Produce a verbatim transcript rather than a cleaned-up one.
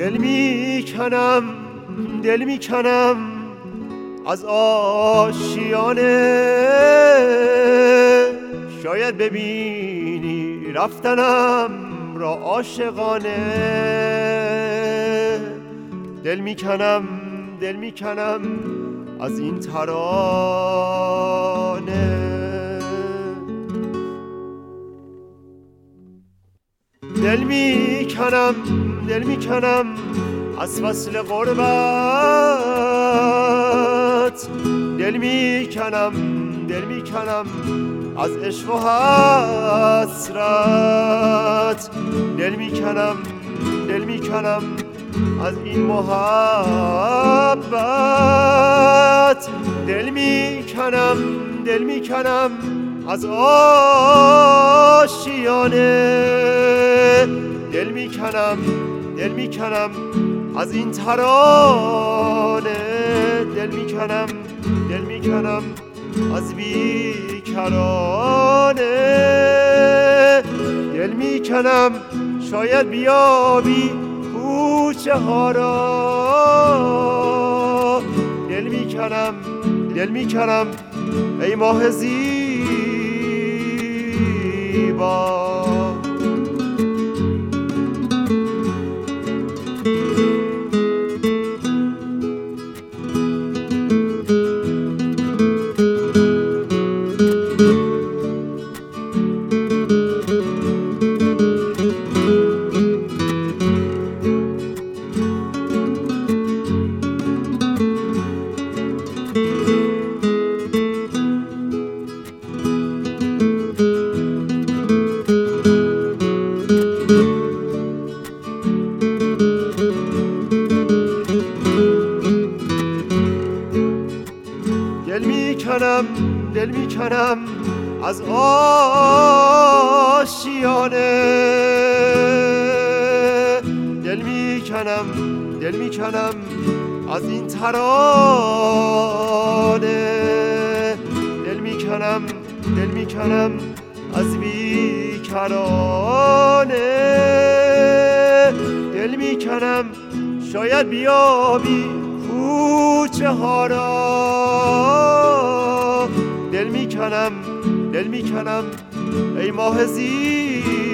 دل میکنم دل میکنم از آشیانه، شاید ببینی رفتنم را عاشقانه. دل میکنم دل میکنم از این ترانه. دل میکنم دل میکنم از فصل غربت، دل میکنم دل میکنم از عشق و حسرت. دل میکنم دل میکنم از این محبت. دل میکنم دل میکنم از آشیانه. دل میکنم دل میکنم از این ترانه. دل میکنم دل میکنم از بیکرانه. دل میکنم شاید بیابی کوچه ها را. دل میکنم دل میکنم ای ماه زیبا. دل میکنم دل میکنم از آشیانه. دل میکنم دل میکنم از این ترانه. دل میکنم دل میکنم از بیکرانه. دل میکنم شاید بیابی کوچه ها را. دل میکنم دل میکنم ای ماه زیبا.